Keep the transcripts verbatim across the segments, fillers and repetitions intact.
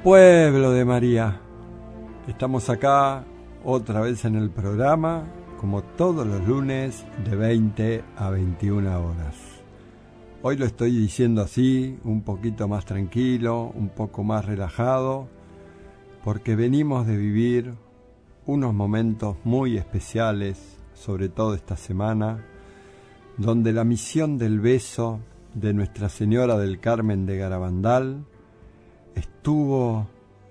Pueblo de María, estamos acá otra vez en el programa, como todos los lunes de veinte a veintiuna horas. Hoy lo estoy diciendo así, un poquito más tranquilo, un poco más relajado, porque venimos de vivir unos momentos muy especiales, sobre todo esta semana, donde la misión del beso de Nuestra Señora del Carmen de Garabandal estuvo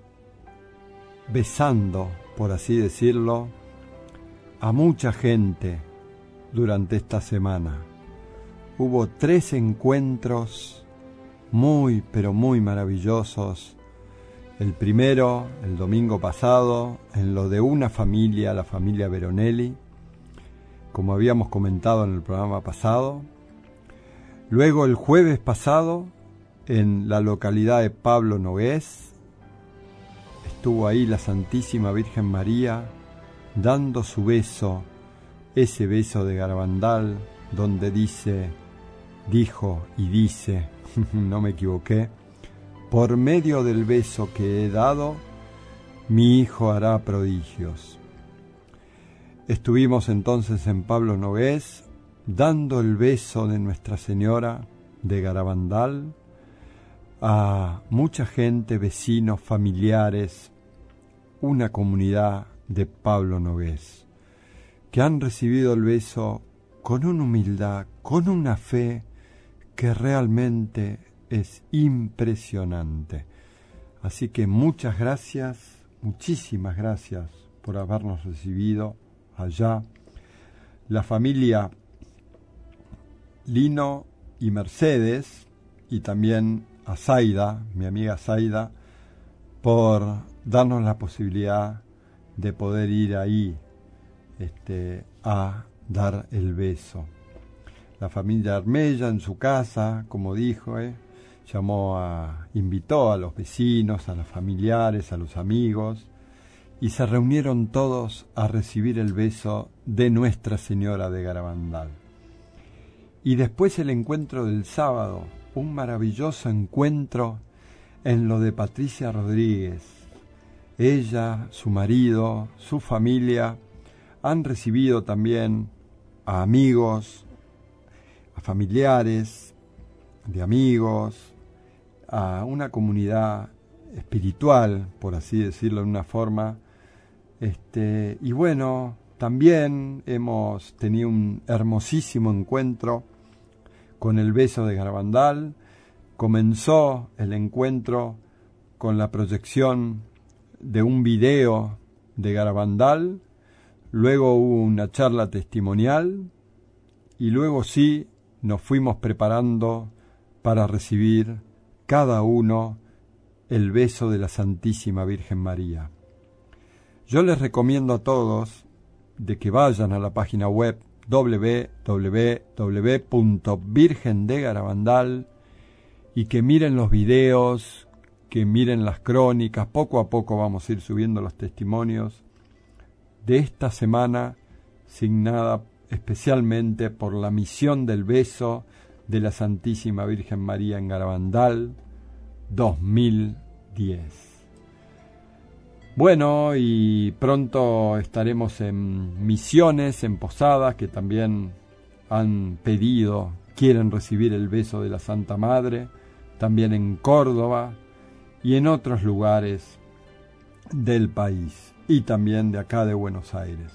besando, por así decirlo, a mucha gente durante esta semana. Hubo tres encuentros muy, pero muy maravillosos. El primero, el domingo pasado, en lo de una familia, la familia Veronelli, como habíamos comentado en el programa pasado. Luego el jueves pasado, en la localidad de Pablo Nogués, estuvo ahí la Santísima Virgen María dando su beso, ese beso de Garabandal, donde dice, dijo y dice, no me equivoqué, por medio del beso que he dado, mi hijo hará prodigios. Estuvimos entonces en Pablo Nogués, dando el beso de Nuestra Señora de Garabandal a mucha gente, vecinos, familiares, una comunidad de Pablo Nogués, que han recibido el beso con una humildad, con una fe que realmente es impresionante. Así que muchas gracias, muchísimas gracias por habernos recibido allá. La familia Lino y Mercedes, y también a Zaida, mi amiga Zaida, por darnos la posibilidad de poder ir ahí este, a dar el beso. La familia Armella en su casa, como dijo, eh, llamó a, invitó a los vecinos, a los familiares, a los amigos, y se reunieron todos a recibir el beso de Nuestra Señora de Garabandal. Y después el encuentro del sábado, un maravilloso encuentro en lo de Patricia Rodríguez. Ella, su marido, su familia han recibido también a amigos, a familiares de amigos, a una comunidad espiritual, por así decirlo de una forma. Este, y bueno, también hemos tenido un hermosísimo encuentro con el beso de Garabandal. Comenzó el encuentro con la proyección de un video de Garabandal, luego hubo una charla testimonial y luego sí nos fuimos preparando para recibir cada uno el beso de la Santísima Virgen María. Yo les recomiendo a todos de que vayan a la página web doble u doble u doble u punto virgen de garabandal y que miren los videos, que miren las crónicas. Poco a poco vamos a ir subiendo los testimonios de esta semana, signada especialmente por la misión del beso de la Santísima Virgen María en Garabandal dos mil diez. Bueno, y pronto estaremos en Misiones, en Posadas, que también han pedido, quieren recibir el beso de la Santa Madre, también en Córdoba y en otros lugares del país, y también de acá de Buenos Aires.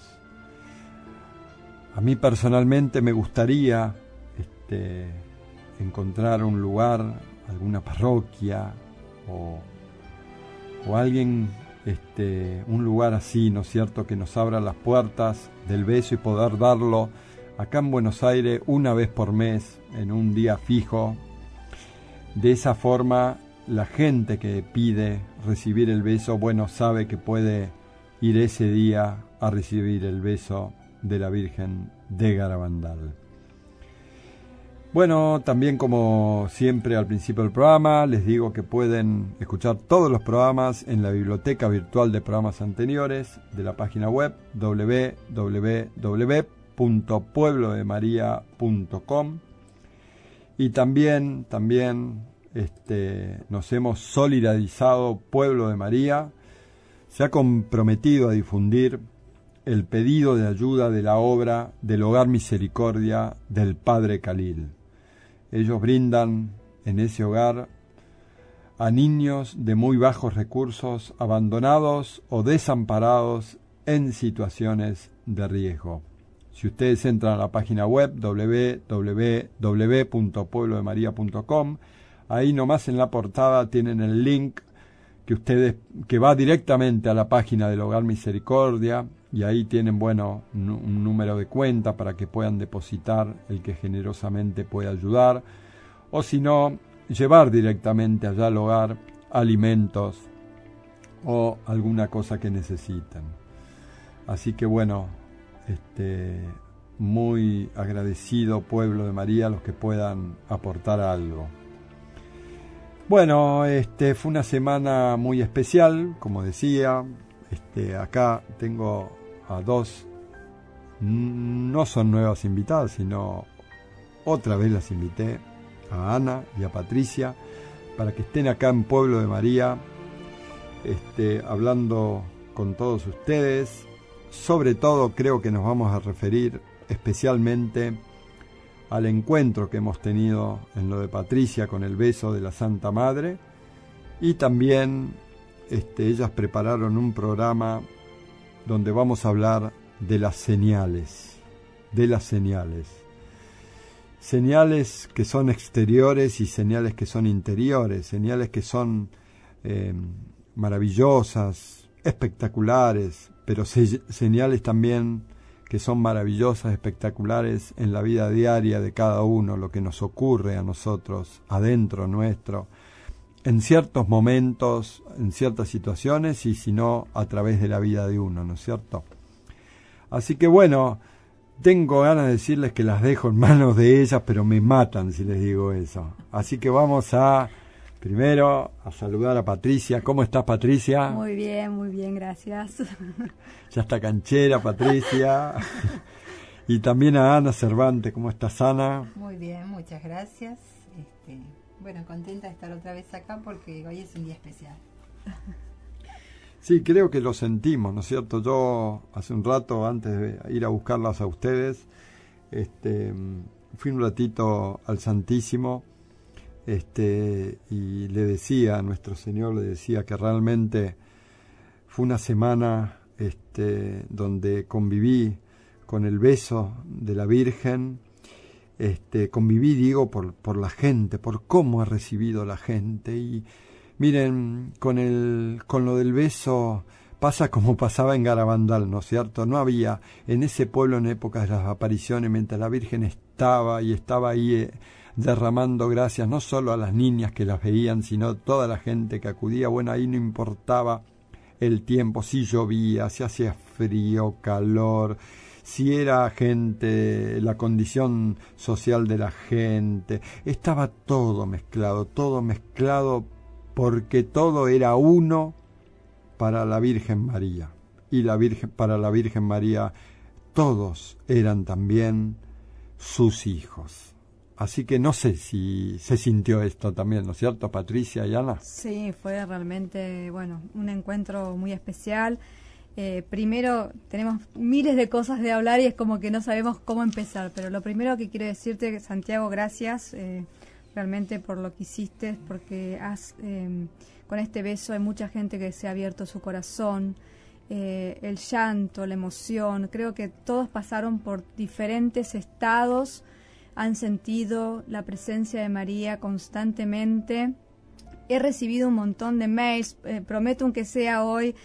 A mí personalmente me gustaría este, encontrar un lugar, alguna parroquia o, o alguien... Este, un lugar así, ¿no es cierto?, que nos abra las puertas del beso y poder darlo acá en Buenos Aires una vez por mes, en un día fijo. De esa forma, la gente que pide recibir el beso, bueno, sabe que puede ir ese día a recibir el beso de la Virgen de Garabandal. Bueno, también como siempre al principio del programa, les digo que pueden escuchar todos los programas en la biblioteca virtual de programas anteriores de la página web doble u doble u doble u punto pueblo de maría punto com, y también, también este, nos hemos solidarizado, Pueblo de María, se ha comprometido a difundir el pedido de ayuda de la obra del Hogar Misericordia del Padre Khalil. Ellos brindan en ese hogar a niños de muy bajos recursos, abandonados o desamparados en situaciones de riesgo. Si ustedes entran a la página web doble u doble u doble u punto pueblo de maría punto com, ahí nomás en la portada tienen el link que ustedes que va directamente a la página del Hogar Misericordia, y ahí tienen, bueno, un número de cuenta para que puedan depositar el que generosamente puede ayudar, o si no, llevar directamente allá al hogar alimentos o alguna cosa que necesiten. Así que bueno, este, muy agradecido, Pueblo de María, a los que puedan aportar algo. Bueno, este fue una semana muy especial, como decía. Este, acá tengo a dos, no son nuevas invitadas, sino otra vez las invité, a Ana y a Patricia, para que estén acá en Pueblo de María, este, hablando con todos ustedes. Sobre todo creo que nos vamos a referir especialmente al encuentro que hemos tenido en lo de Patricia con el beso de la Santa Madre, y también este, ellas prepararon un programa donde vamos a hablar de las señales, de las señales. Señales que son exteriores y señales que son interiores, señales que son eh, maravillosas, espectaculares, pero se, señales también que son maravillosas, espectaculares en la vida diaria de cada uno, lo que nos ocurre a nosotros, adentro nuestro, en ciertos momentos, en ciertas situaciones, y si no, a través de la vida de uno, ¿no es cierto? Así que bueno, tengo ganas de decirles que las dejo en manos de ellas, pero me matan si les digo eso. Así que vamos a, primero, a saludar a Patricia. ¿Cómo estás, Patricia? Muy bien, muy bien, gracias. Ya está canchera, Patricia. Y también a Ana Cervantes. ¿Cómo estás, Ana? Muy bien, muchas gracias. Este, bueno, contenta de estar otra vez acá porque hoy es un día especial. Sí, creo que lo sentimos, ¿no es cierto? Yo hace un rato, antes de ir a buscarlas a ustedes, este, fui un ratito al Santísimo, este, y le decía a nuestro Señor, le decía que realmente fue una semana este, donde conviví con el beso de la Virgen, este, conviví, digo, por, por la gente, por cómo ha recibido la gente. Y miren, con el con lo del beso pasa como pasaba en Garabandal, ¿no es cierto? No había en ese pueblo, en épocas de las apariciones, mientras la Virgen estaba y estaba ahí eh, derramando gracias, no solo a las niñas que las veían, sino a toda la gente que acudía. Bueno, ahí no importaba el tiempo, si llovía, si hacía frío, calor, si era gente, la condición social de la gente, estaba todo mezclado, todo mezclado, porque todo era uno para la Virgen María. Y la Virgen, para la Virgen María todos eran también sus hijos. Así que no sé si se sintió esto también, ¿no es cierto, Patricia y Ana? Sí, fue realmente, bueno, un encuentro muy especial. Eh, primero, tenemos miles de cosas de hablar y es como que no sabemos cómo empezar, pero lo primero que quiero decirte, Santiago, gracias eh, realmente por lo que hiciste, porque has, eh, con este beso hay mucha gente que se ha abierto su corazón, eh, el llanto, la emoción, creo que todos pasaron por diferentes estados, han sentido la presencia de María constantemente. He recibido un montón de mails, eh, prometo aunque sea hoy, eh,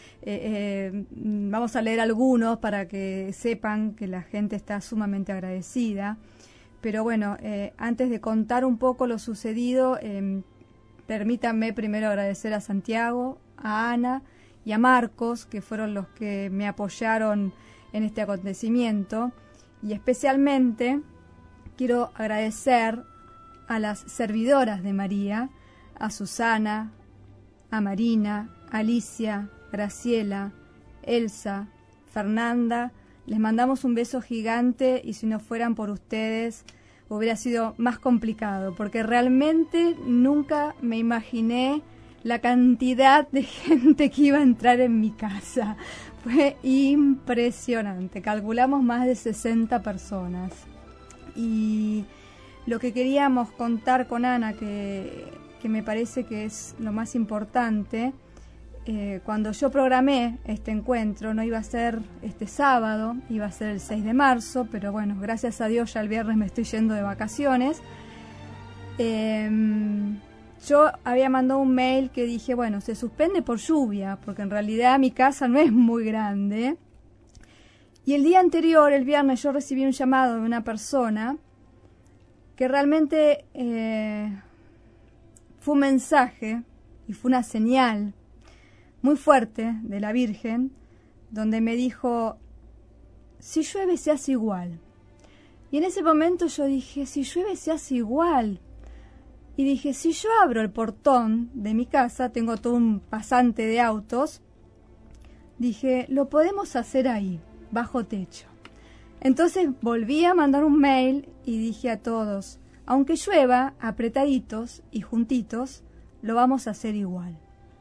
eh, vamos a leer algunos para que sepan que la gente está sumamente agradecida. Pero bueno, eh, antes de contar un poco lo sucedido, eh, permítanme primero agradecer a Santiago, a Ana y a Marcos, que fueron los que me apoyaron en este acontecimiento, y especialmente quiero agradecer a las servidoras de María, a Susana, a Marina, Alicia, Graciela, Elsa, Fernanda. Les mandamos un beso gigante y si no fueran por ustedes, hubiera sido más complicado, porque realmente nunca me imaginé la cantidad de gente que iba a entrar en mi casa. Fue impresionante. Calculamos más de sesenta personas. Y lo que queríamos contar con Ana, que, que me parece que es lo más importante, eh, cuando yo programé este encuentro, no iba a ser este sábado, iba a ser el seis de marzo, pero bueno, gracias a Dios ya el viernes me estoy yendo de vacaciones. Eh, yo había mandado un mail que dije, bueno, se suspende por lluvia, porque en realidad mi casa no es muy grande. Y el día anterior, el viernes, yo recibí un llamado de una persona que realmente eh, fue un mensaje y fue una señal muy fuerte de la Virgen, donde me dijo, si llueve se hace igual. Y en ese momento yo dije, si llueve se hace igual. Y dije, si yo abro el portón de mi casa, tengo todo un pasante de autos, dije, lo podemos hacer ahí, bajo techo. Entonces volví a mandar un mail y dije a todos, aunque llueva, apretaditos y juntitos, lo vamos a hacer igual.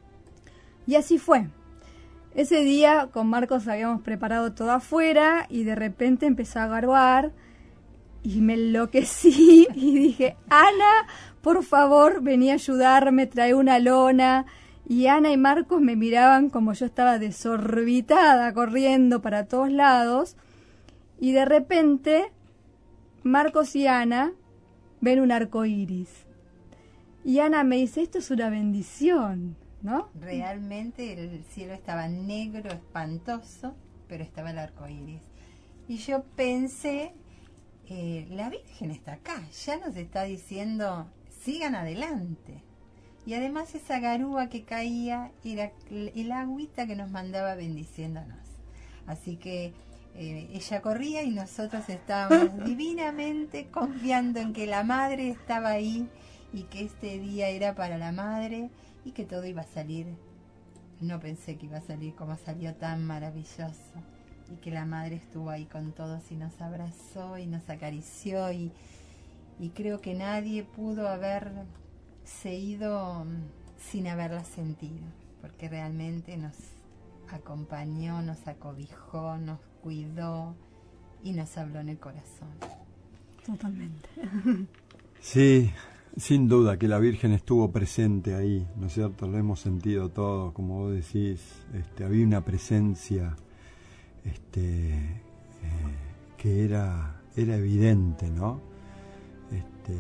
Y así fue. Ese día con Marcos habíamos preparado todo afuera y de repente empezó a garoar y me enloquecí y dije, Ana, por favor, vení a ayudarme, trae una lona. Y Ana y Marcos me miraban como yo estaba desorbitada, corriendo para todos lados. Y de repente, Marcos y Ana ven un arco iris. Y Ana me dice, esto es una bendición, ¿no? Realmente el cielo estaba negro, espantoso, pero estaba el arco iris. Y yo pensé, eh, la Virgen está acá, ya nos está diciendo, sigan adelante. Y además esa garúa que caía era el agüita que nos mandaba bendiciéndonos. Así que eh, ella corría y nosotros estábamos divinamente confiando en que la Madre estaba ahí y que este día era para la Madre y que todo iba a salir. No pensé que iba a salir como salió, tan maravilloso. Y que la Madre estuvo ahí con todos y nos abrazó y nos acarició. Y, y creo que nadie pudo haberse ido sin haberla sentido. Porque realmente nos acompañó, nos acobijó, nos cuidó y nos habló en el corazón. Totalmente. Sí, sin duda que la Virgen estuvo presente ahí, ¿no es cierto? Lo hemos sentido todos, como vos decís, este, había una presencia este, eh, que era, era evidente, ¿no? Este,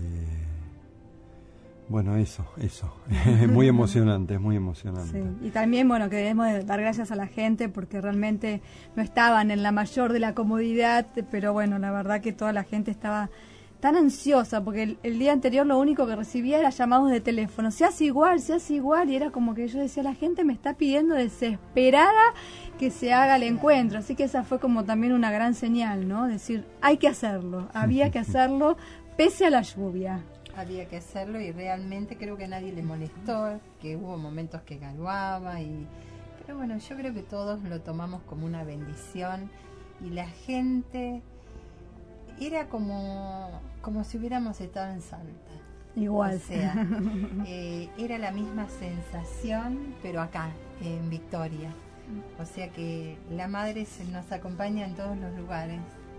bueno, eso, eso, es muy emocionante, es muy emocionante. Sí. Y también, bueno, que debemos de dar gracias a la gente porque realmente no estaban en la mayor de la comodidad, pero bueno, la verdad que toda la gente estaba tan ansiosa, porque el, el día anterior lo único que recibía era llamados de teléfono, se hace igual, se hace igual, y era como que yo decía, la gente me está pidiendo desesperada que se haga el encuentro, así que esa fue como también una gran señal, ¿no? Decir, hay que hacerlo, había que hacerlo pese a la lluvia. Había que hacerlo y realmente creo que a nadie le molestó, que hubo momentos que garuaba, y pero bueno, yo creo que todos lo tomamos como una bendición y la gente era como, como si hubiéramos estado en Salta. Igual. O sea, eh, era la misma sensación, pero acá, en Victoria. O sea que la Madre se nos acompaña en todos los lugares.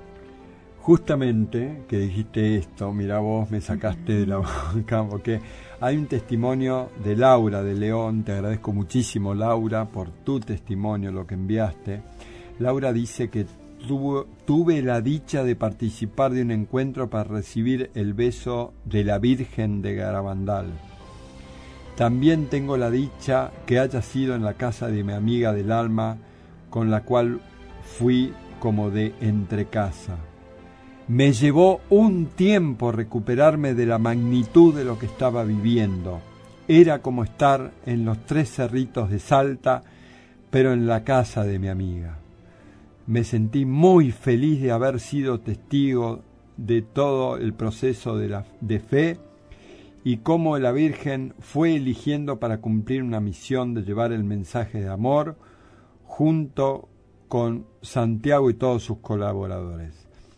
Justamente que dijiste esto, mira vos, me sacaste de la boca, porque hay un testimonio de Laura de León, te agradezco muchísimo, Laura, por tu testimonio, lo que enviaste. Laura dice que tuvo, tuve la dicha de participar de un encuentro para recibir el beso de la Virgen de Garabandal. También tengo la dicha que haya sido en la casa de mi amiga del alma, con la cual fui como de entrecasa. Me llevó un tiempo recuperarme de la magnitud de lo que estaba viviendo. Era como estar en los tres cerritos de Salta, pero en la casa de mi amiga. Me sentí muy feliz de haber sido testigo de todo el proceso de, la, de fe y cómo la Virgen fue eligiendo para cumplir una misión de llevar el mensaje de amor junto con Santiago y todos sus colaboradores.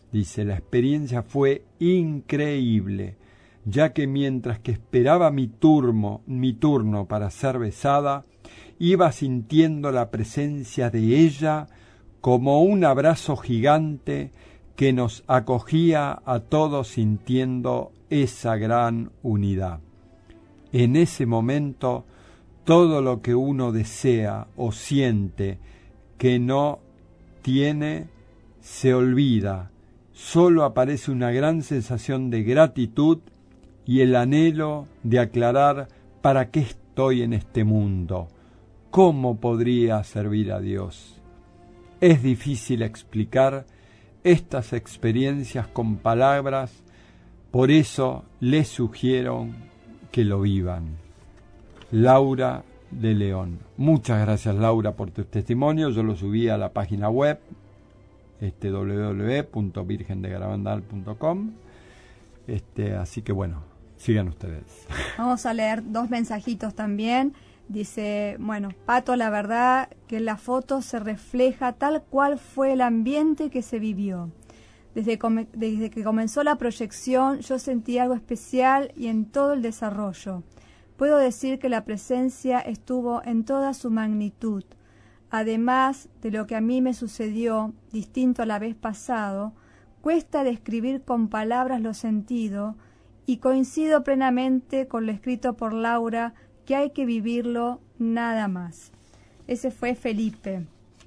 Dice, la experiencia fue increíble, ya que mientras que esperaba mi turno, mi turno para ser besada, iba sintiendo la presencia de ella como un abrazo gigante que nos acogía a todos sintiendo esa gran unidad. En ese momento, todo lo que uno desea o siente que no tiene, se olvida. Solo aparece una gran sensación de gratitud y el anhelo de aclarar para qué estoy en este mundo, cómo podría servir a Dios. Es difícil explicar estas experiencias con palabras, por eso les sugiero que lo vivan. Laura de León. Muchas gracias, Laura, por tu testimonio. Yo lo subí a la página web, este, doble u doble u doble u punto virgen de garabandal punto com. Este, así que bueno, sigan ustedes. Vamos a leer dos mensajitos también. Dice, bueno, Pato, la verdad que en la foto se refleja tal cual fue el ambiente que se vivió. Desde, come- desde que comenzó la proyección yo sentí algo especial y en todo el desarrollo. Puedo decir que la presencia estuvo en toda su magnitud. Además de lo que a mí me sucedió, distinto a la vez pasado, cuesta describir con palabras lo sentido y coincido plenamente con lo escrito por Laura, que hay que vivirlo nada más. Ese fue Felipe.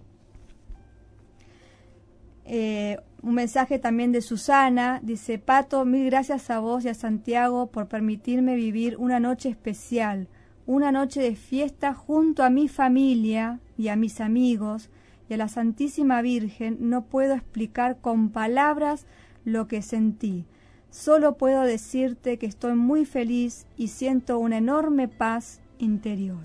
Eh, un mensaje también de Susana, dice, Pato, mil gracias a vos y a Santiago por permitirme vivir una noche especial, una noche de fiesta junto a mi familia y a mis amigos y a la Santísima Virgen. No puedo explicar con palabras lo que sentí. Solo puedo decirte que estoy muy feliz y siento una enorme paz interior.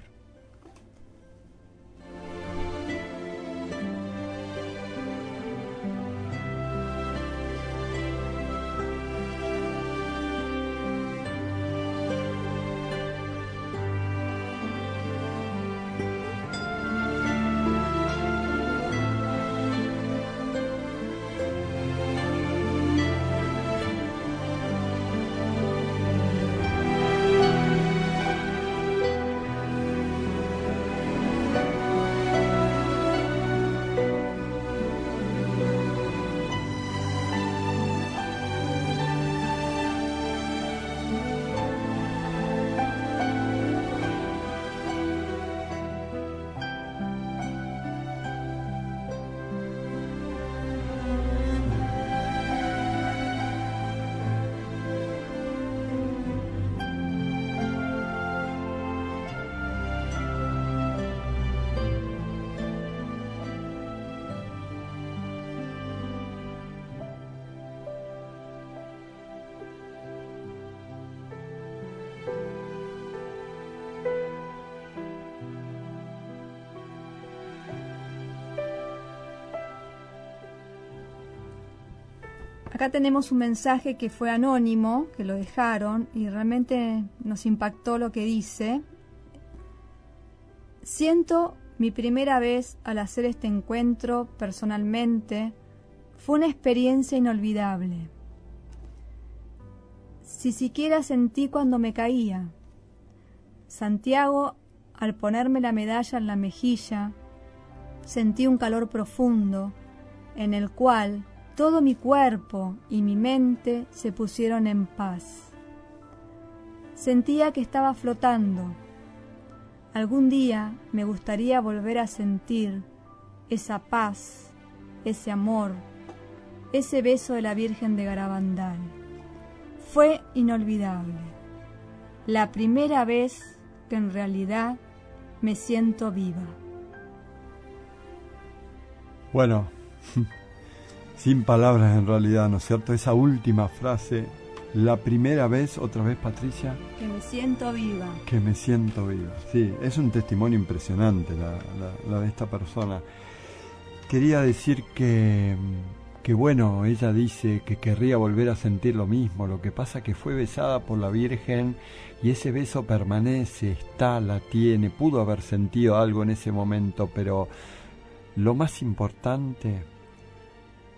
Acá tenemos un mensaje que fue anónimo, que lo dejaron, y realmente nos impactó lo que dice. Siento mi primera vez al hacer este encuentro personalmente, fue una experiencia inolvidable. Si siquiera sentí cuando me caía. Santiago, al ponerme la medalla en la mejilla, sentí un calor profundo, en el cual todo mi cuerpo y mi mente se pusieron en paz. Sentía que estaba flotando. Algún día me gustaría volver a sentir esa paz, ese amor, ese beso de la Virgen de Garabandal. Fue inolvidable. La primera vez que en realidad me siento viva. Bueno, sin palabras en realidad, ¿no es cierto? Esa última frase, la primera vez, otra vez, Patricia. Que me siento viva. Que me siento viva. Sí, es un testimonio impresionante la, la, la de esta persona. Quería decir que, que, bueno, ella dice que querría volver a sentir lo mismo. Lo que pasa que fue besada por la Virgen y ese beso permanece, está, la tiene. Pudo haber sentido algo en ese momento, pero lo más importante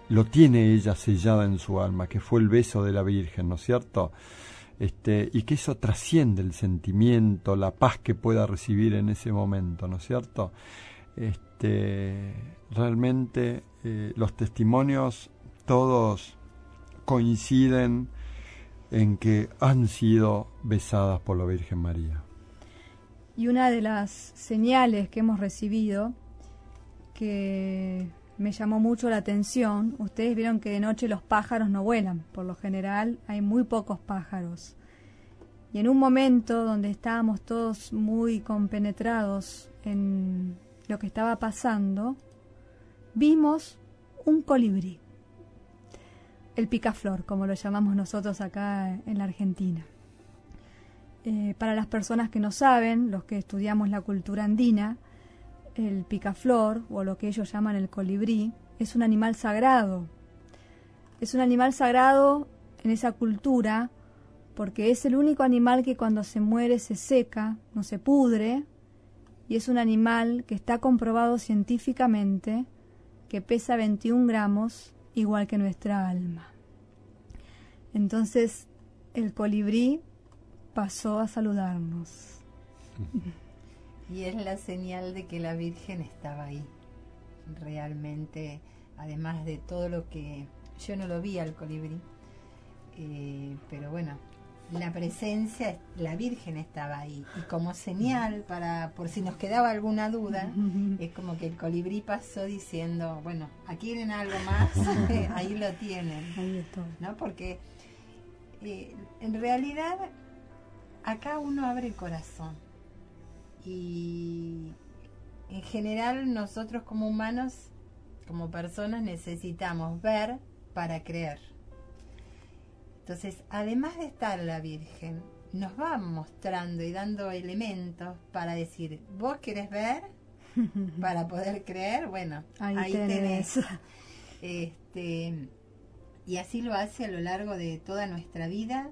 lo tiene ella sellada en su alma, que fue el beso de la Virgen, ¿no es cierto? Este, y que eso trasciende el sentimiento, la paz que pueda recibir en ese momento, ¿no es cierto? Este, realmente eh, los testimonios todos coinciden en que han sido besadas por la Virgen María. Y una de las señales que hemos recibido, que me llamó mucho la atención, ustedes vieron que de noche los pájaros no vuelan, por lo general hay muy pocos pájaros. Y en un momento donde estábamos todos muy compenetrados en lo que estaba pasando, vimos un colibrí, el picaflor, como lo llamamos nosotros acá en la Argentina. Eh, para las personas que no saben, los que estudiamos la cultura andina, el picaflor, o lo que ellos llaman el colibrí, es un animal sagrado. Es un animal sagrado en esa cultura porque es el único animal que cuando se muere se seca, no se pudre, y es un animal que está comprobado científicamente que pesa veintiún gramos, igual que nuestra alma. Entonces el colibrí pasó a saludarnos. Y es la señal de que la Virgen estaba ahí, realmente, además de todo lo que... Yo no lo vi al colibrí, eh, pero bueno, la presencia, la Virgen estaba ahí. Y como señal, para por si nos quedaba alguna duda, es como que el colibrí pasó diciendo, bueno, aquí quieren algo más, ahí lo tienen. Ahí está. ¿No? Porque eh, en realidad acá uno abre el corazón. Y en general nosotros como humanos, como personas, necesitamos ver para creer. Entonces, además de estar la Virgen, nos va mostrando y dando elementos para decir, ¿vos querés ver para poder creer? Bueno, ahí, ahí tenés. tenés. Este, y así lo hace a lo largo de toda nuestra vida.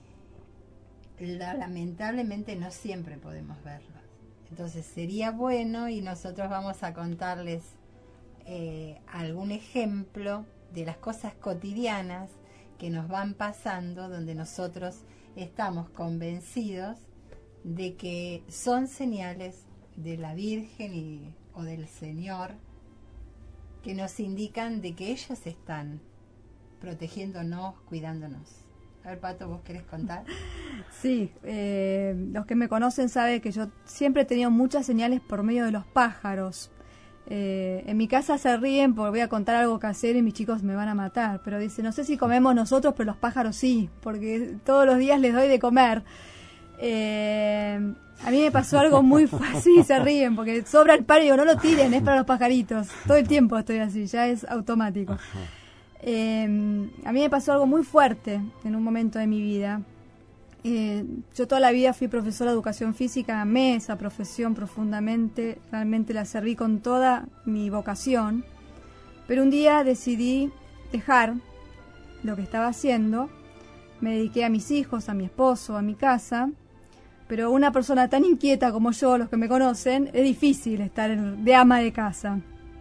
Lamentablemente no siempre podemos verlo. Entonces sería bueno, y nosotros vamos a contarles eh, algún ejemplo de las cosas cotidianas que nos van pasando, donde nosotros estamos convencidos de que son señales de la Virgen y, o del Señor, que nos indican de que ellas están protegiéndonos, cuidándonos. A ver, Pato, ¿vos querés contar? Sí, eh, los que me conocen saben que yo siempre he tenido muchas señales por medio de los pájaros. Eh, en mi casa se ríen porque voy a contar algo casero y mis chicos me van a matar, pero dice, no sé si comemos nosotros, pero los pájaros sí, porque todos los días les doy de comer. Eh, a mí me pasó algo muy fácil, se ríen porque sobra el pan y digo, no lo tiren, es para los pajaritos. Todo el tiempo estoy así, ya es automático. Eh, a mí me pasó algo muy fuerte en un momento de mi vida. Eh, yo toda la vida fui profesora de educación física, amé esa profesión profundamente, realmente la serví con toda mi vocación, pero un día decidí dejar lo que estaba haciendo, me dediqué a mis hijos, a mi esposo, a mi casa, pero una persona tan inquieta como yo, los que me conocen, es difícil estar de ama de casa.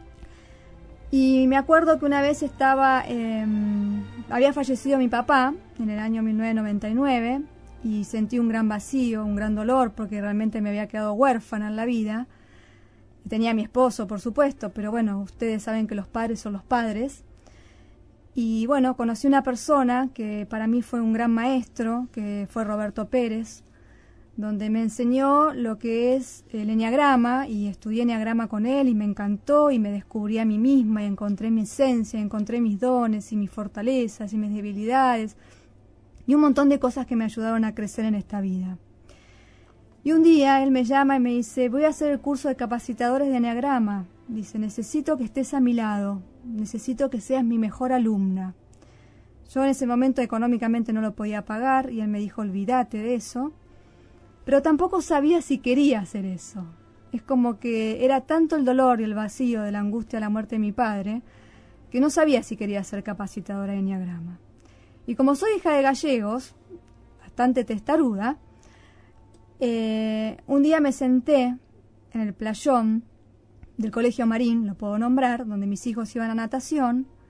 Y me acuerdo que una vez estaba, eh, había fallecido mi papá en el año mil novecientos noventa y nueve, y sentí un gran vacío, un gran dolor, porque realmente me había quedado huérfana en la vida. Tenía a mi esposo, por supuesto, pero bueno, ustedes saben que los padres son los padres. Y bueno, conocí una persona que para mí fue un gran maestro, que fue Roberto Pérez, donde me enseñó lo que es el eneagrama, y estudié eneagrama con él, y me encantó, y me descubrí a mí misma, y encontré mi esencia, encontré mis dones, y mis fortalezas, y mis debilidades, y un montón de cosas que me ayudaron a crecer en esta vida. Y un día él me llama y me dice, voy a hacer el curso de capacitadores de eneagrama. Dice, necesito que estés a mi lado, necesito que seas mi mejor alumna. Yo en ese momento económicamente no lo podía pagar, y él me dijo, olvídate de eso, pero tampoco sabía si quería hacer eso. Es como que era tanto el dolor y el vacío de la angustia de la muerte de mi padre, que no sabía si quería ser capacitadora de eneagrama. Y como soy hija de gallegos, bastante testaruda, eh, un día me senté en el playón del Colegio Marín, lo puedo nombrar, donde mis hijos iban a natación,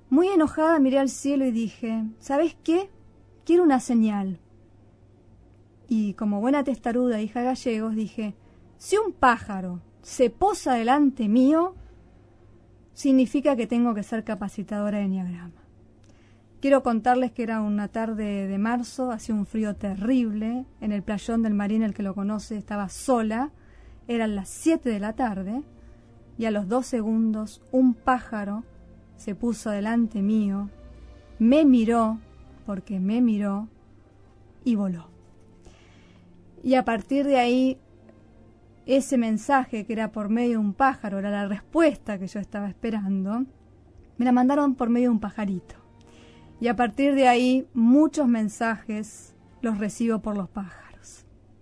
Muy enojada miré al cielo y dije, ¿sabes qué? Quiero una señal. Y como buena testaruda, hija de gallegos, dije, si un pájaro se posa delante mío, significa que tengo que ser capacitadora de enneagrama. Quiero contarles que era una tarde de marzo, hacía un frío terrible, en el playón del Marín, el que lo conoce, estaba sola, eran las siete de la tarde, y a los dos segundos un pájaro se puso delante mío, me miró, porque me miró, y voló. Y a partir de ahí, ese mensaje que era por medio de un pájaro, era la respuesta que yo estaba esperando, me la mandaron por medio de un pajarito. Y a partir de ahí, muchos mensajes los recibo por los pájaros.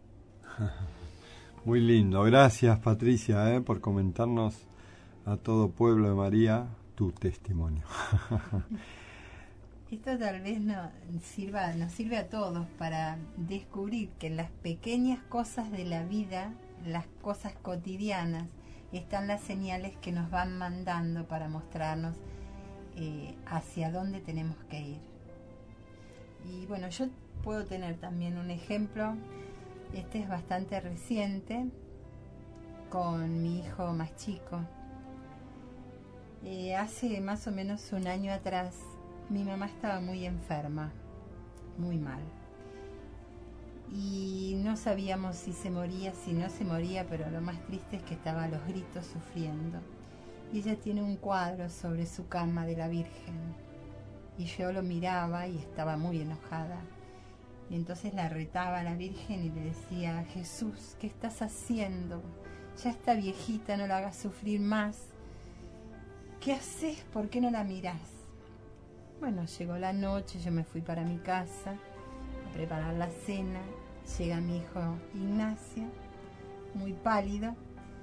Muy lindo. Gracias, Patricia, eh, por comentarnos a todo Pueblo de María tu testimonio. Esto tal vez no sirva, nos sirve a todos para descubrir que en las pequeñas cosas de la vida, las cosas cotidianas, están las señales que nos van mandando para mostrarnos eh, hacia dónde tenemos que ir. Y bueno, yo puedo tener también un ejemplo, este es bastante reciente, con mi hijo más chico. Eh, hace más o menos un año atrás, mi mamá estaba muy enferma, muy mal. Y no sabíamos si se moría, si no se moría, pero lo más triste es que estaba a los gritos sufriendo. Y ella tiene un cuadro sobre su cama de la Virgen. Y yo lo miraba y estaba muy enojada. Y entonces la retaba a la Virgen y le decía, Jesús, ¿qué estás haciendo? Ya está viejita, no la hagas sufrir más. ¿Qué haces? ¿Por qué no la mirás? Bueno, llegó la noche, yo me fui para mi casa a preparar la cena. Llega mi hijo Ignacio, muy pálido,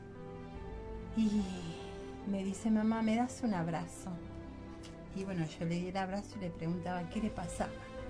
y me dice, mamá, ¿me das un abrazo? Y bueno, yo le di el abrazo y le preguntaba qué le pasaba.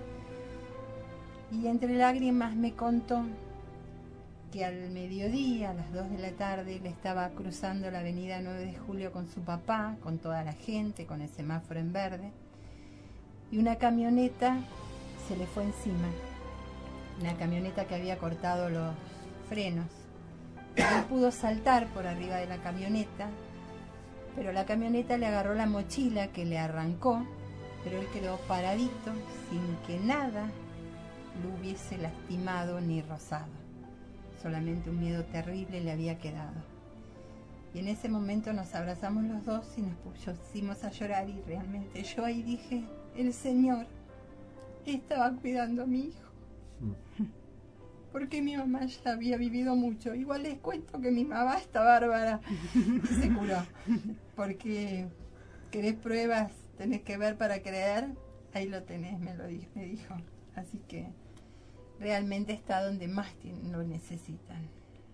Y entre lágrimas me contó que al mediodía, a las dos de la tarde, él estaba cruzando la avenida nueve de julio con su papá, con toda la gente, con el semáforo en verde, y una camioneta se le fue encima. Una camioneta que había cortado los frenos. Él pudo saltar por arriba de la camioneta, pero la camioneta le agarró la mochila que le arrancó, pero él quedó paradito sin que nada lo hubiese lastimado ni rozado. Solamente un miedo terrible le había quedado. Y en ese momento nos abrazamos los dos y nos pusimos a llorar, y realmente yo ahí dije, el Señor estaba cuidando a mi hijo. Porque mi mamá ya había vivido mucho. Igual les cuento que mi mamá está bárbara y se curó. Porque querés pruebas, tenés que ver para creer. Ahí lo tenés, me lo dijo, me dijo. Así que realmente está donde más lo necesitan.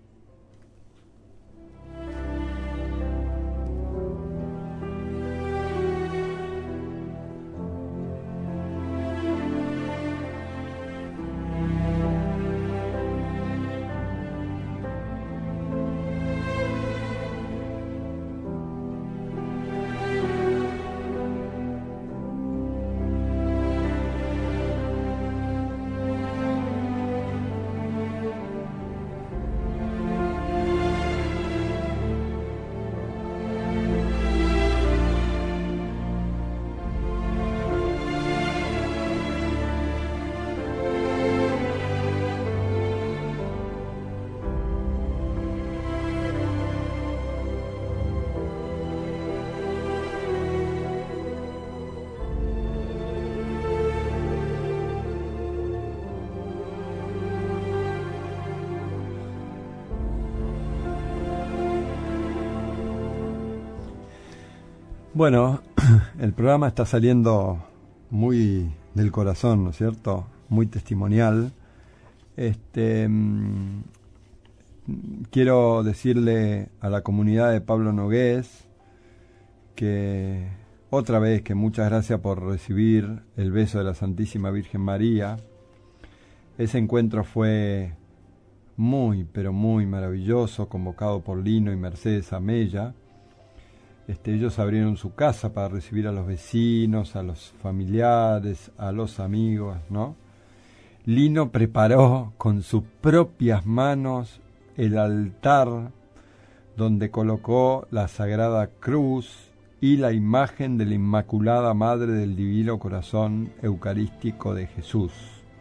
Bueno, el programa está saliendo muy del corazón, ¿no es cierto? Muy testimonial. Este, mmm, quiero decirle a la comunidad de Pablo Nogués que otra vez que muchas gracias por recibir el beso de la Santísima Virgen María. Ese encuentro fue muy, pero muy maravilloso, convocado por Lino y Mercedes Amella. Este, ellos abrieron su casa para recibir a los vecinos, a los familiares, a los amigos, ¿no? Lino preparó con sus propias manos el altar donde colocó la Sagrada Cruz y la imagen de la Inmaculada Madre del Divino Corazón Eucarístico de Jesús.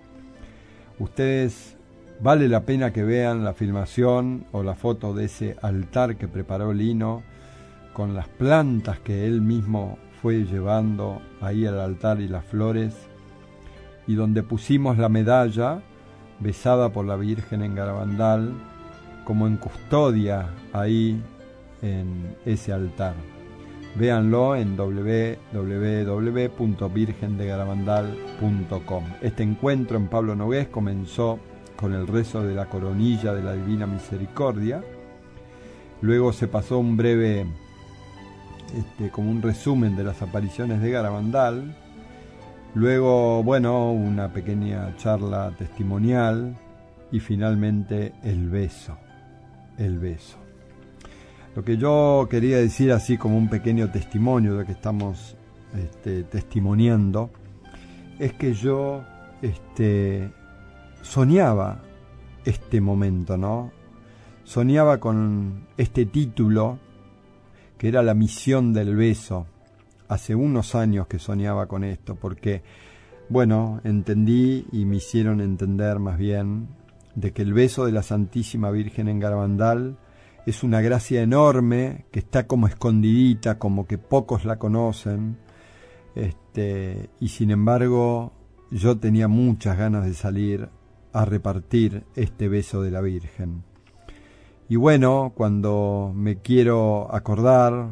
Ustedes, vale la pena que vean la filmación o la foto de ese altar que preparó Lino, con las plantas que él mismo fue llevando ahí al altar y las flores, y donde pusimos la medalla besada por la Virgen en Garabandal, como en custodia ahí en ese altar. Véanlo en doble u doble u doble u punto virgen de garabandal punto com. Este encuentro en Pablo Nogués comenzó con el rezo de la coronilla de la Divina Misericordia. Luego se pasó un breve, este, como un resumen de las apariciones de Garabandal. Luego, bueno, una pequeña charla testimonial y finalmente el beso, el beso. Lo que yo quería decir así como un pequeño testimonio de que estamos este, testimoniando es que yo este, soñaba este momento, ¿no? Soñaba con este título que era la misión del beso. Hace unos años que soñaba con esto, porque, bueno, entendí y me hicieron entender más bien de que el beso de la Santísima Virgen en Garabandal es una gracia enorme que está como escondidita, como que pocos la conocen, este, y sin embargo yo tenía muchas ganas de salir a repartir este beso de la Virgen. Y bueno, cuando me quiero acordar,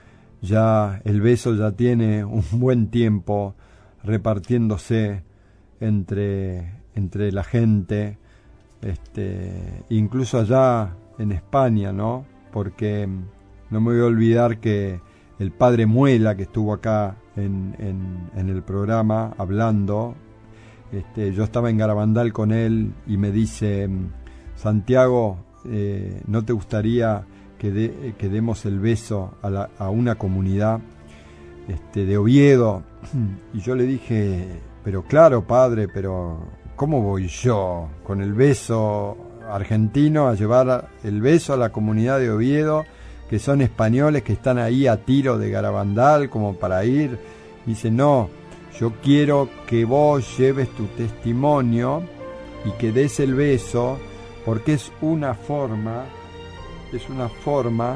ya el beso ya tiene un buen tiempo repartiéndose entre, entre la gente, este, incluso allá en España, ¿no? Porque no me voy a olvidar que el padre Muela, que estuvo acá en, en, en el programa hablando, este, yo estaba en Garabandal con él y me dice, Santiago, eh, ¿no te gustaría que, de, que demos el beso a, la, a una comunidad este, de Oviedo? Y yo le dije, pero claro, padre, pero ¿cómo voy yo con el beso argentino a llevar el beso a la comunidad de Oviedo, que son españoles que están ahí a tiro de Garabandal como para ir? Me dice, no, yo quiero que vos lleves tu testimonio y que des el beso, porque es una forma, es una forma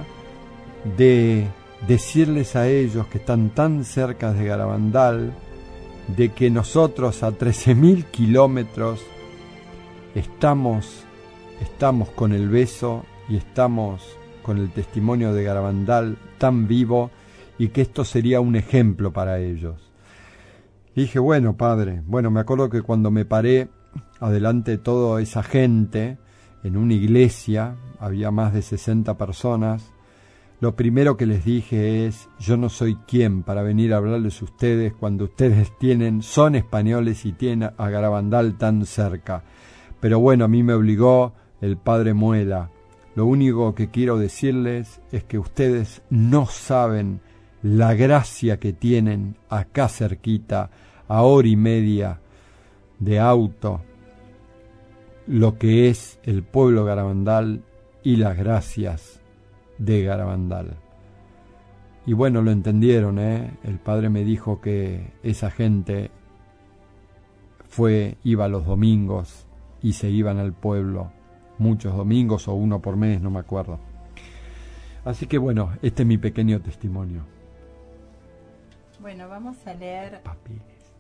de decirles a ellos que están tan cerca de Garabandal, de que nosotros a trece mil kilómetros estamos, estamos con el beso y estamos con el testimonio de Garabandal tan vivo, y que esto sería un ejemplo para ellos. Y dije, bueno, padre, bueno, me acuerdo que cuando me paré adelante de toda esa gente, en una iglesia, había más de sesenta personas, lo primero que les dije es, yo no soy quien para venir a hablarles a ustedes cuando ustedes tienen, son españoles y tienen a Garabandal tan cerca. Pero bueno, a mí me obligó el padre Muela. Lo único que quiero decirles es que ustedes no saben la gracia que tienen acá cerquita, a hora y media de auto, lo que es el pueblo Garabandal y las gracias de Garabandal. Y bueno, lo entendieron, ¿eh? El padre me dijo que esa gente fue, iba los domingos y se iban al pueblo, muchos domingos o uno por mes, no me acuerdo. Así que bueno, este es mi pequeño testimonio. Bueno, vamos a leer Papiles.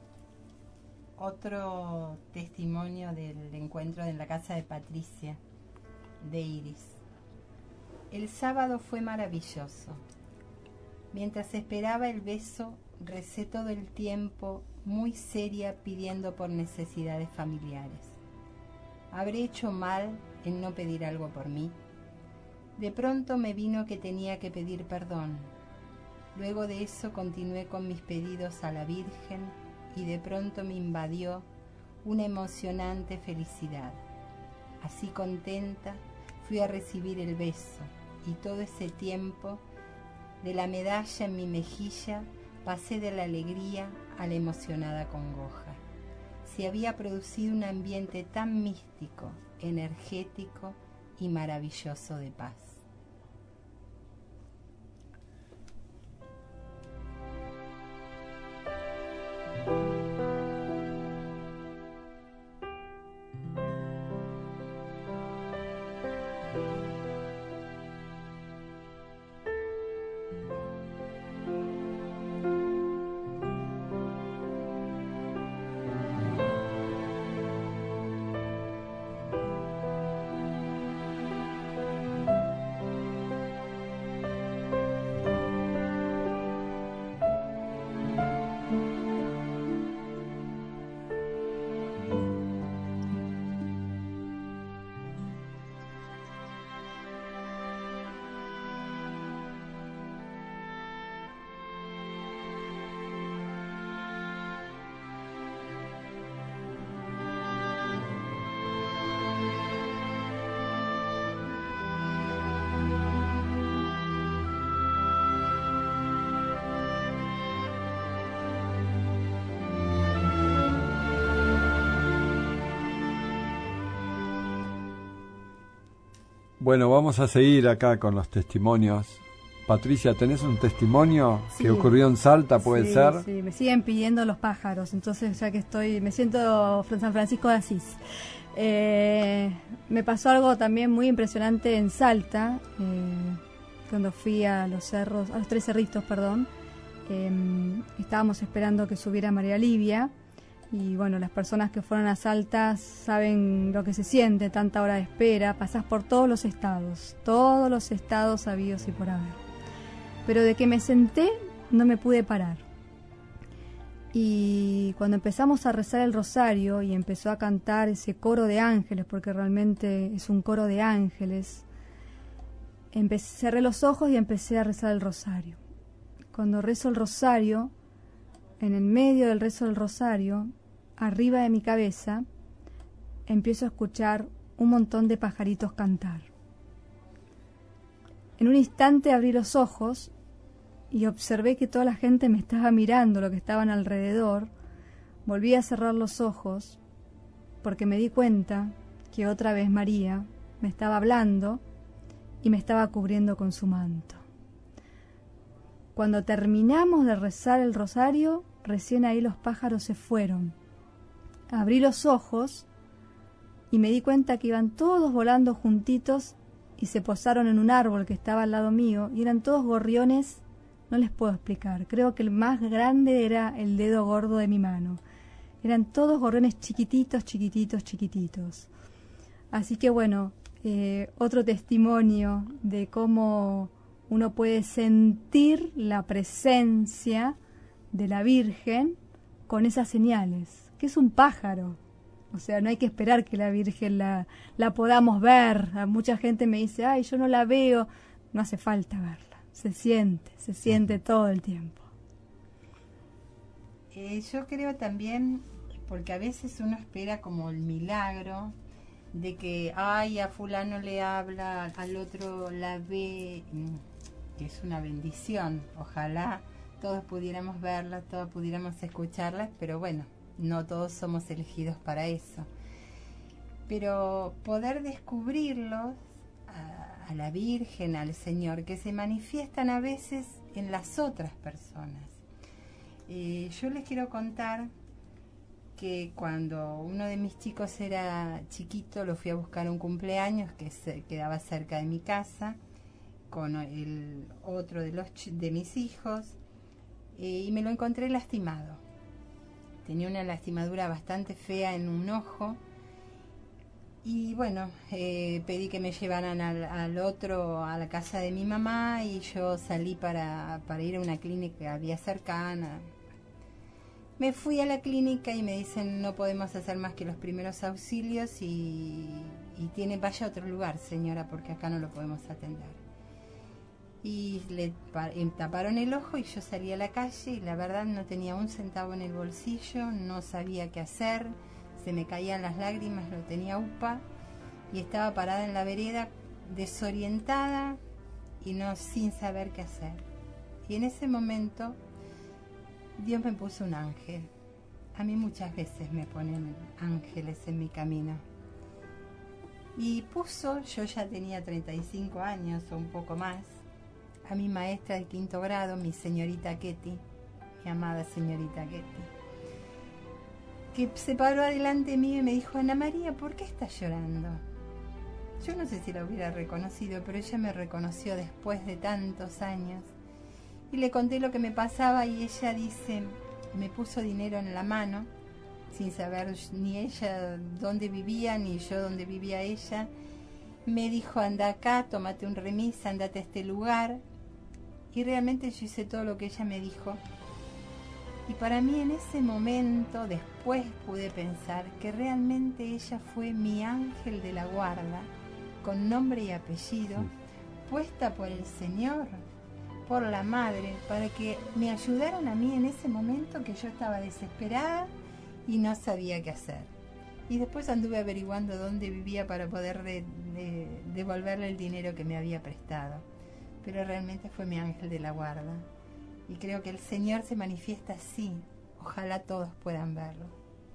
Otro testimonio del encuentro en la casa de Patricia, de Iris. El sábado fue maravilloso. Mientras esperaba el beso, recé todo el tiempo, muy seria, pidiendo por necesidades familiares. ¿Habré hecho mal en no pedir algo por mí? De pronto me vino que tenía que pedir perdón. Luego de eso continué con mis pedidos a la Virgen y de pronto me invadió una emocionante felicidad. Así contenta, fui a recibir el beso y todo ese tiempo De la medalla en mi mejilla pasé de la alegría a la emocionada congoja. Se había producido un ambiente tan místico, energético y maravilloso de paz. Bueno, vamos a seguir acá con los testimonios. Patricia, ¿tenés un testimonio Sí. que ocurrió en Salta, puede sí, ser? Sí, me siguen pidiendo los pájaros, entonces ya que estoy, me siento San Francisco de Asís. Eh, me pasó algo también muy impresionante en Salta, eh, cuando fui a los cerros, a los tres cerritos, perdón. Eh, estábamos esperando que subiera María Livia. Y bueno, las personas que fueron a Salta saben lo que se siente, tanta hora de espera. Pasás por todos los estados, todos los estados habidos y por haber. Pero de que me senté, no me pude parar. Y cuando empezamos a rezar el rosario y empezó a cantar ese coro de ángeles, porque realmente es un coro de ángeles, empecé, cerré los ojos y empecé a rezar el rosario. Cuando rezo el rosario, en el medio del rezo del rosario, arriba de mi cabeza, empiezo a escuchar un montón de pajaritos cantar. En un instante abrí los ojos y observé que toda la gente me estaba mirando, lo que estaban alrededor. Volví a cerrar los ojos porque me di cuenta que otra vez María me estaba hablando y me estaba cubriendo con su manto. Cuando terminamos de rezar el rosario, recién ahí los pájaros se fueron. Abrí los ojos y me di cuenta que iban todos volando juntitos y se posaron en un árbol que estaba al lado mío, y eran todos gorriones, no les puedo explicar. Creo que el más grande era el dedo gordo de mi mano. Eran todos gorriones chiquititos, chiquititos, chiquititos. Así que bueno, eh, otro testimonio de cómo uno puede sentir la presencia de la Virgen con esas señales, que es un pájaro. O sea, no hay que esperar que la Virgen la, la podamos ver. Mucha gente me dice, ay, yo no la veo. No hace falta verla, se siente, se siente todo el tiempo. Eh, yo creo también, porque a veces uno espera como el milagro de que, ay, a fulano le habla, al otro la ve, que es una bendición. Ojalá todos pudiéramos verla, todos pudiéramos escucharla, pero bueno, no todos somos elegidos para eso. Pero poder descubrirlos, a, a la Virgen, al Señor, que se manifiestan a veces en las otras personas. Eh, yo les quiero contar que cuando uno de mis chicos era chiquito, lo fui a buscar a un cumpleaños que se quedaba cerca de mi casa, con el otro de, los, de mis hijos, eh, y me lo encontré lastimado. Tenía una lastimadura bastante fea en un ojo. Y bueno, eh, pedí que me llevaran al, al otro a la casa de mi mamá, y yo salí para, para ir a una clínica que había cercana. Me fui a la clínica y me dicen, no podemos hacer más que los primeros auxilios y, y tiene, vaya a otro lugar, señora, porque acá no lo podemos atender. Y le taparon el ojo y yo salí a la calle y la verdad no tenía un centavo en el bolsillo, no sabía qué hacer, se me caían las lágrimas, lo tenía upa y estaba parada en la vereda desorientada y no sin saber qué hacer. Y en ese momento Dios me puso un ángel. A mí muchas veces me ponen ángeles en mi camino. Y puso, yo ya tenía treinta y cinco años o un poco más, a mi maestra de quinto grado, mi señorita Ketty, mi amada señorita Ketty, que se paró adelante mío y me dijo: Ana María, ¿por qué estás llorando? Yo no sé si la hubiera reconocido, pero ella me reconoció después de tantos años. Y le conté lo que me pasaba y ella dice, me puso dinero en la mano, sin saber ni ella dónde vivía, ni yo dónde vivía ella. Me dijo: anda acá, tómate un remis, andate a este lugar. Y realmente yo hice todo lo que ella me dijo. Y para mí en ese momento, después pude pensar que realmente ella fue mi ángel de la guarda, con nombre y apellido, sí, puesta por el Señor, por la Madre, para que me ayudaran a mí en ese momento que yo estaba desesperada y no sabía qué hacer. Y después anduve averiguando dónde vivía para poder de, de, devolverle el dinero que me había prestado. Pero realmente fue mi ángel de la guarda. Y creo que el Señor se manifiesta así. Ojalá todos puedan verlo.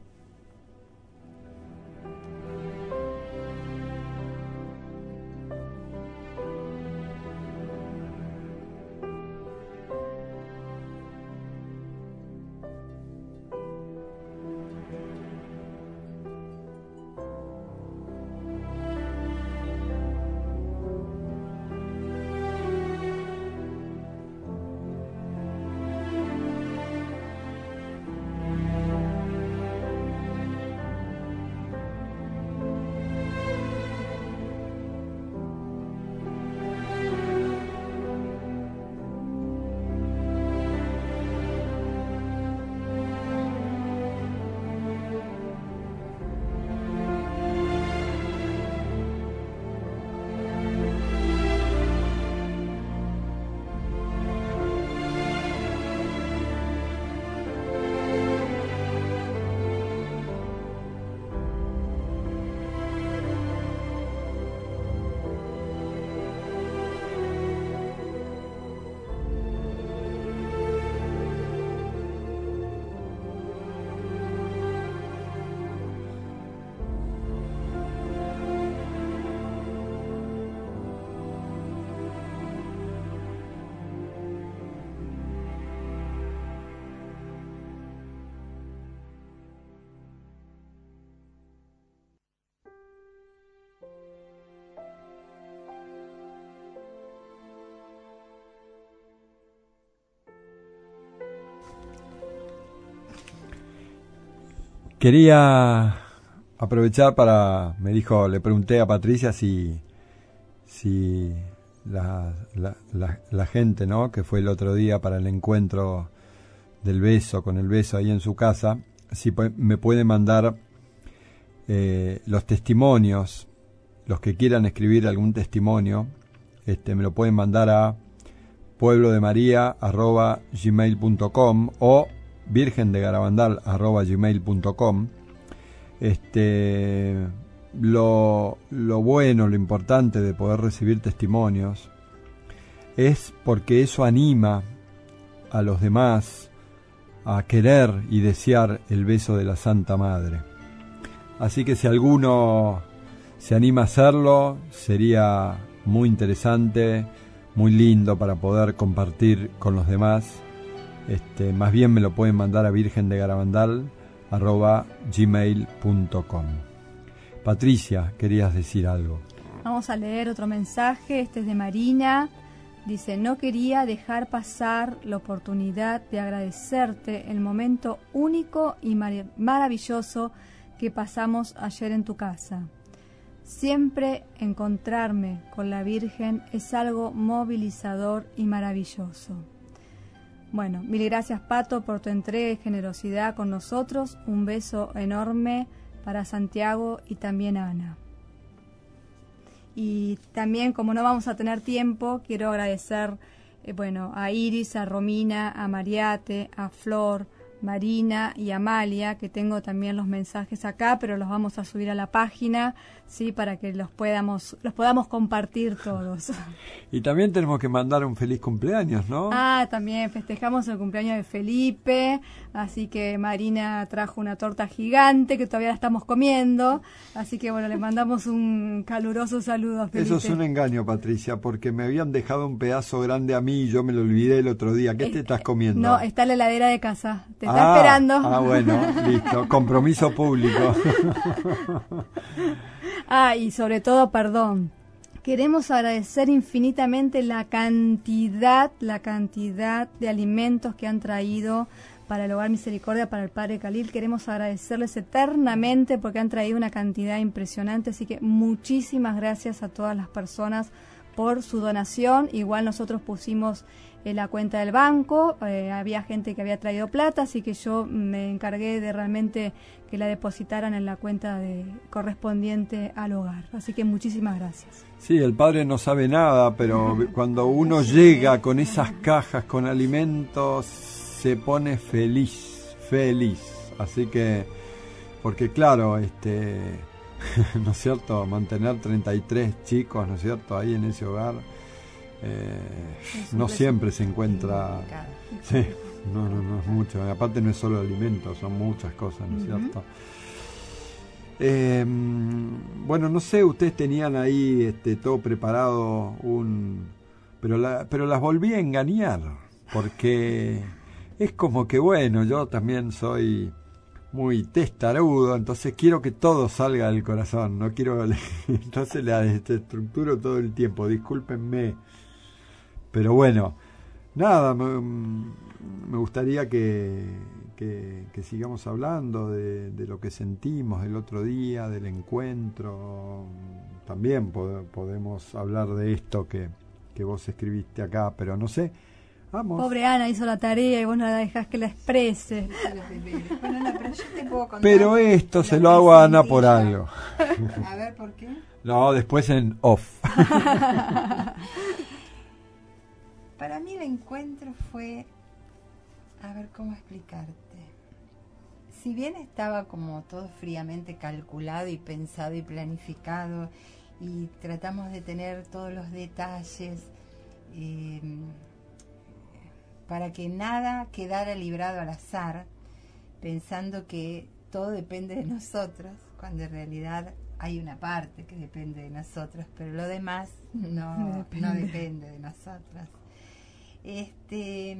Quería aprovechar para, me dijo, le pregunté a Patricia si, si la, la, la, la gente, ¿no?, que fue el otro día para el encuentro del beso, con el beso ahí en su casa, si me puede mandar eh, los testimonios, los que quieran escribir algún testimonio, este, me lo pueden mandar a pueblo de maría arroba gmail punto com o virgen de garabandal arroba gmail punto com. Este, lo, lo bueno, lo importante de poder recibir testimonios es porque eso anima a los demás a querer y desear el beso de la Santa Madre. Así que si alguno se anima a hacerlo, sería muy interesante, muy lindo para poder compartir con los demás. Este, más bien me lo pueden mandar a virgen de garabandal arroba gmail punto com. Patricia, querías decir algo. Vamos a leer otro mensaje. Este es de Marina. Dice: no quería dejar pasar la oportunidad de agradecerte el momento único y mar- maravilloso que pasamos ayer en tu casa. Siempre encontrarme con la Virgen es algo movilizador y maravilloso. Bueno, mil gracias, Pato, por tu entrega y generosidad con nosotros. Un beso enorme para Santiago y también a Ana. Y también, como no vamos a tener tiempo, quiero agradecer eh, bueno, a Iris, a Romina, a Mariate, a Flor, Marina y Amalia, que tengo también los mensajes acá, pero los vamos a subir a la página, sí, para que los podamos, los podamos compartir todos. Y también tenemos que mandar un feliz cumpleaños, ¿no? Ah, también festejamos el cumpleaños de Felipe, así que Marina trajo una torta gigante que todavía la estamos comiendo, así que bueno, le mandamos un caluroso saludo a Felipe. Eso es un engaño, Patricia, porque me habían dejado un pedazo grande a mí y yo me lo olvidé el otro día. ¿Qué Eh, te estás comiendo? No, está en la heladera de casa, te está ah, esperando. Ah, bueno, listo, compromiso público. Ah, y sobre todo, perdón, queremos agradecer infinitamente la cantidad, la cantidad de alimentos que han traído para el Hogar Misericordia, para el Padre Khalil. Queremos agradecerles eternamente porque han traído una cantidad impresionante, así que muchísimas gracias a todas las personas por su donación. Igual nosotros pusimos eh, la cuenta del banco, eh, había gente que había traído plata, así que yo me encargué de realmente que la depositaran en la cuenta de, correspondiente al hogar. Así que muchísimas gracias. Sí, el padre no sabe nada, pero cuando uno llega con esas cajas con alimentos, se pone feliz, feliz. Así que, porque claro, este, ¿no es cierto? Mantener treinta y tres chicos, ¿no es cierto? Ahí en ese hogar, eh, no siempre se encuentra. Sí, no, no, no es mucho. Aparte no es solo alimentos, son muchas cosas, ¿no es uh-huh. cierto? Eh, bueno, no sé, ustedes tenían ahí este, todo preparado, un, pero, la, pero las volví a engañar, porque es como que, bueno, yo también soy muy testarudo, entonces quiero que todo salga del corazón, no quiero, entonces la desestructuro todo el tiempo, discúlpenme, pero bueno, nada, me, me gustaría que, que, que sigamos hablando de, de lo que sentimos el otro día, del encuentro, también pod- podemos hablar de esto que, que vos escribiste acá, pero no sé. Vamos. Pobre Ana hizo la tarea y vos no la dejás que la exprese. Bueno, no, pero yo te puedo contar. Pero esto se lo hago a Ana por algo. A ver, ¿por qué? No, después en off. Para mí el encuentro fue, a ver cómo explicarte. Si bien estaba como todo fríamente calculado y pensado y planificado y tratamos de tener todos los detalles, eh, para que nada quedara librado al azar, pensando que todo depende de nosotros, cuando en realidad hay una parte que depende de nosotros, pero lo demás no, no depende, no depende de nosotros. Este,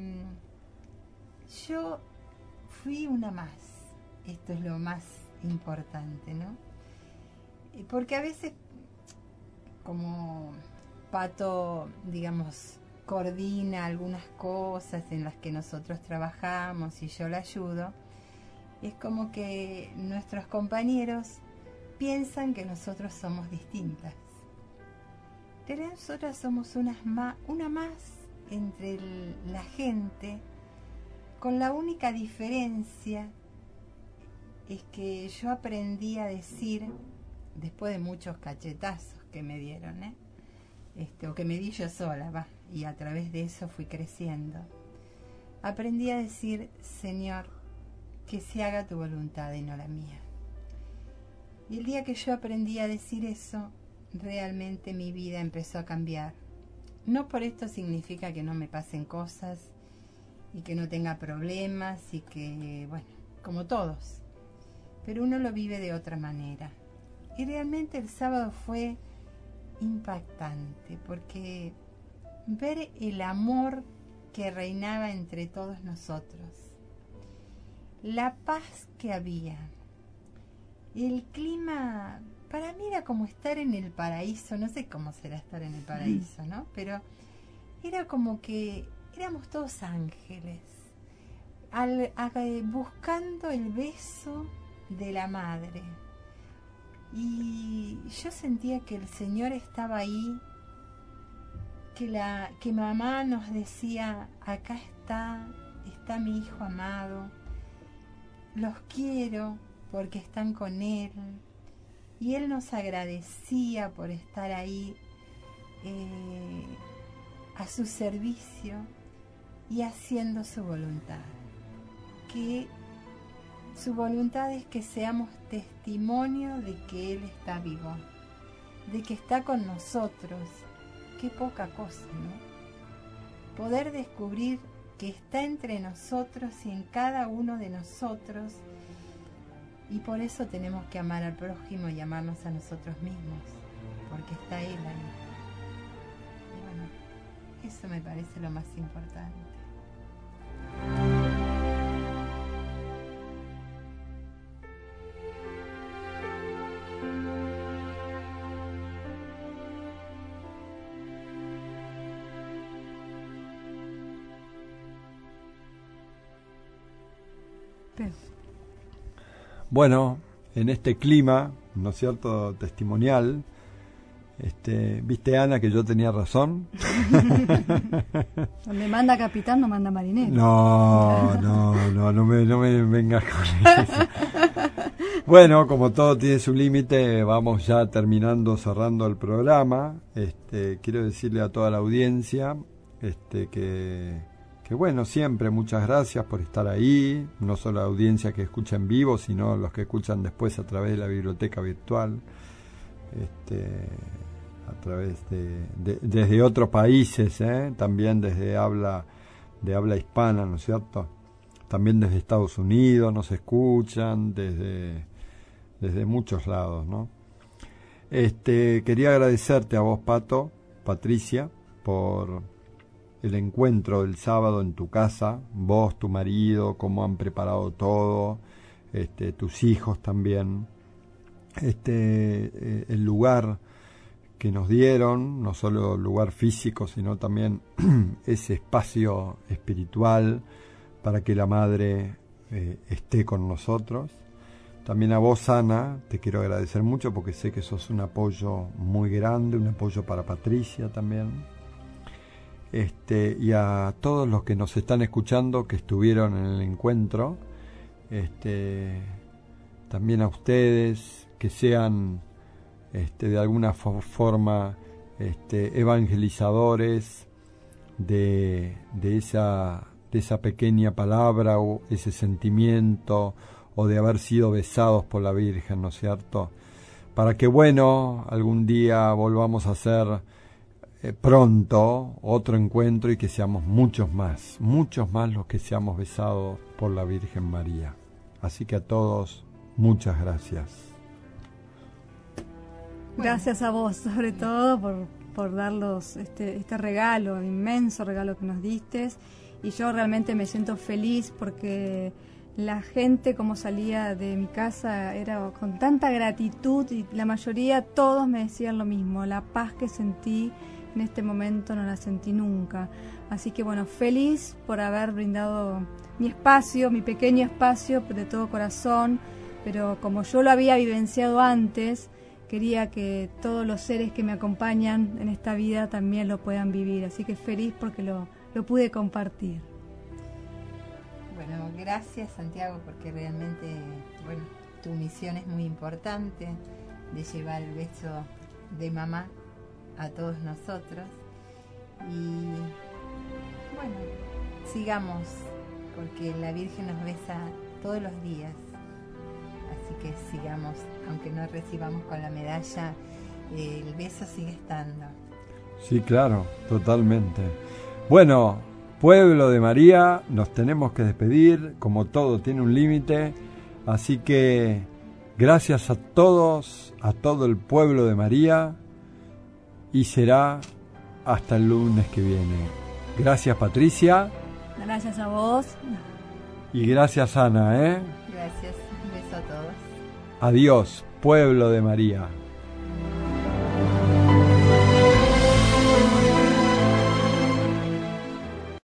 yo fui una más, esto es lo más importante, ¿no? Porque a veces, como Pato, digamos, coordina algunas cosas en las que nosotros trabajamos y yo la ayudo, es como que nuestros compañeros piensan que nosotros somos distintas. Pero nosotras somos unas ma- una más entre el, la gente, con la única diferencia es que yo aprendí a decir, después de muchos cachetazos que me dieron, ¿eh? Este, o que me di yo sola, va, y a través de eso fui creciendo. Aprendí a decir, Señor, que se haga tu voluntad y no la mía. Y el día que yo aprendí a decir eso, realmente mi vida empezó a cambiar. No por esto significa que no me pasen cosas y que no tenga problemas y que, bueno, como todos. Pero uno lo vive de otra manera. Y realmente el sábado fue impactante porque ver el amor que reinaba entre todos nosotros, la paz que había, el clima, para mí era como estar en el paraíso. No sé cómo será estar en el paraíso, ¿no? Pero era como que éramos todos ángeles, al, a, buscando el beso de la madre. Y yo sentía que el Señor estaba ahí, que la que mamá nos decía, acá está, está mi hijo amado, los quiero porque están con Él. Y Él nos agradecía por estar ahí eh, a su servicio y haciendo su voluntad. que su voluntad es que seamos testimonio de que Él está vivo, de que está con nosotros. Qué poca cosa, ¿no? Poder descubrir que está entre nosotros y en cada uno de nosotros, y por eso tenemos que amar al prójimo y amarnos a nosotros mismos, porque está Él ahí. Y bueno, eso me parece lo más importante. Bueno, en este clima, ¿no es cierto?, testimonial, este, ¿viste, Ana, que yo tenía razón? Donde manda capitán no manda marinero. No, no, no, no me, no me vengas con eso. Bueno, como todo tiene su límite, vamos ya terminando, cerrando el programa. Este, quiero decirle a toda la audiencia este, que... que bueno, siempre muchas gracias por estar ahí, no solo la audiencia que escucha en vivo, sino los que escuchan después a través de la biblioteca virtual, este, a través de, de desde otros países, ¿eh? También desde habla de habla hispana, ¿no es cierto? También desde Estados Unidos nos escuchan, desde desde muchos lados, ¿no? Este, quería agradecerte a vos, Pato, Patricia, por el encuentro del sábado en tu casa, vos, tu marido, cómo han preparado todo, este, tus hijos también, este, eh, el lugar que nos dieron, no solo el lugar físico, sino también ese espacio espiritual para que la Madre eh, esté con nosotros. También a vos, Ana, te quiero agradecer mucho porque sé que sos un apoyo muy grande, un apoyo para Patricia también. Este, y a todos los que nos están escuchando, que estuvieron en el encuentro, este, también a ustedes, que sean este, de alguna fo- forma este, evangelizadores de, de, esa, de esa pequeña palabra o ese sentimiento, o de haber sido besados por la Virgen, ¿no es cierto? Para que, bueno, algún día volvamos a ser Eh, pronto otro encuentro y que seamos muchos más, muchos más los que seamos besados por la Virgen María. Así que a todos, muchas gracias. Gracias a vos, sobre todo, por, por darnos este, este regalo, inmenso regalo que nos diste. Y yo realmente me siento feliz porque la gente, como salía de mi casa, era con tanta gratitud, y la mayoría, todos me decían lo mismo: la paz que sentí en este momento no la sentí nunca. Así que bueno, feliz por haber brindado mi espacio, mi pequeño espacio de todo corazón, pero como yo lo había vivenciado antes, quería que todos los seres que me acompañan en esta vida también lo puedan vivir. Así que feliz porque lo, lo pude compartir. Bueno, gracias, Santiago, porque realmente, bueno, tu misión es muy importante, de llevar el beso de mamá a todos nosotros. Y bueno, sigamos, porque la Virgen nos besa todos los días, así que sigamos, aunque no recibamos con la medalla, eh, el beso sigue estando. Sí, claro, totalmente. Bueno, pueblo de María, nos tenemos que despedir, como todo tiene un límite, así que gracias a todos, a todo el pueblo de María, y será hasta el lunes que viene. Gracias, Patricia. Gracias a vos. Y gracias, Ana, ¿eh? Gracias, un beso a todos. Adiós, pueblo de María.